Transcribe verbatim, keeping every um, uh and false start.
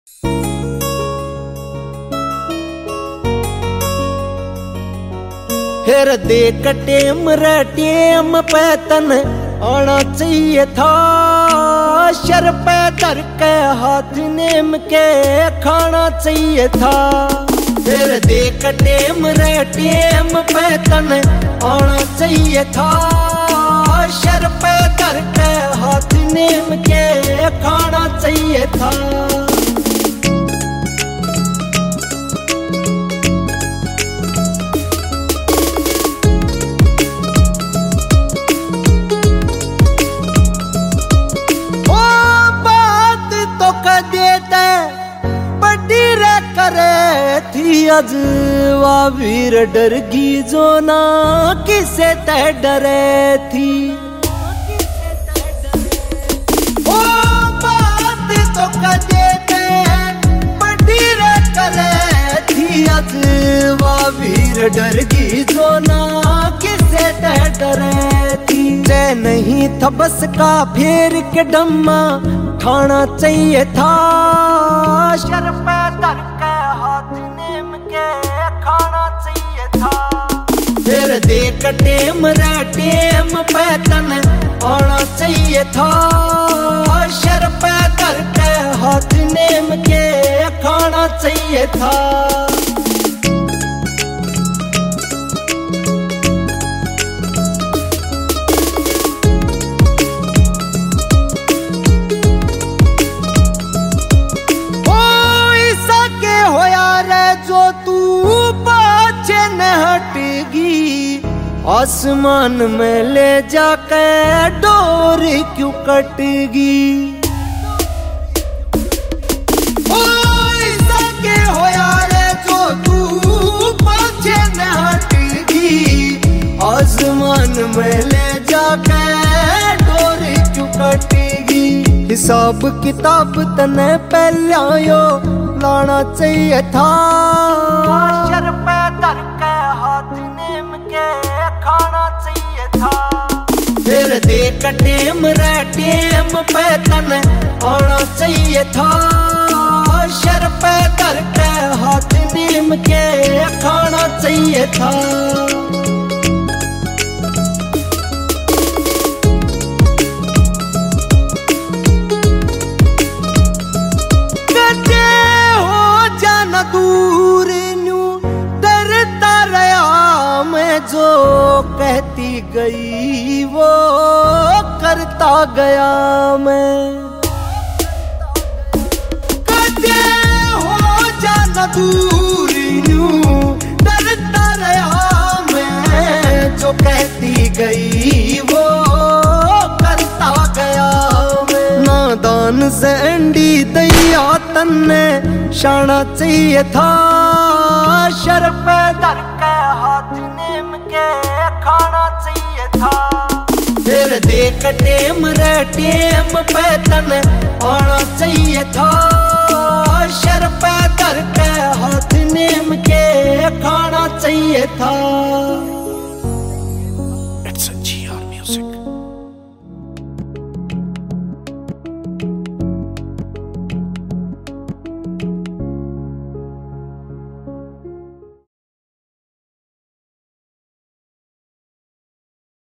फिर देख टेम रे टेम पे तन आना चाहिए था, शर पे धर के हाथ नेम के खाना चाहिए था। फिर देख टेम रे टेम पे तन आना चाहिए था, शर पे धर के हाथ नेम के खाना चाहिए था। अजवा वीर डर गी जो ना किसे तय डरे थी। ओ बात तो कदे ते बड़ी रे करे थी, अजवा वीर डर गी जो ना किसे तय डरे थी। जय नहीं था बस का फेर के डम्मा खाना चाहिए था, शर पे धर के हाथ नेम के खाना चाहिए था। फिर देख टेम रे टेम पे तन आना चाहिए था, शर पे धर के हाथ नेम के खाना चाहिए था। आसमान में ले जाके डोर क्यों कटेगी। ओ सके हो यार जो तू पाछे न हटेगी, आसमान में ले जाके डोर क्यों कटेगी। हिसाब किताब तने पहला यो लाना चाहिए था, शर पे धर के हाथ नेम के खाना चाहिए था। फिर देख टेम रे टेम पे तन आना चाहिए था, शर पे धर के हाथ नेम के खाना चाहिए था। कटे हो जाना दूर न्यू डरता रहा मैं, जो कहती गई वो करता गया मैं। कटे हो जाना दूर यूं डरता रहा मैं, जो कहती गई वो करता गया मैं। नादान से अंडी दैया तन्ने शाना चाहिए था, शर पे धर के हाथ नेम के खाना चाहिए था। फिर देख टेम रे टेम पे तन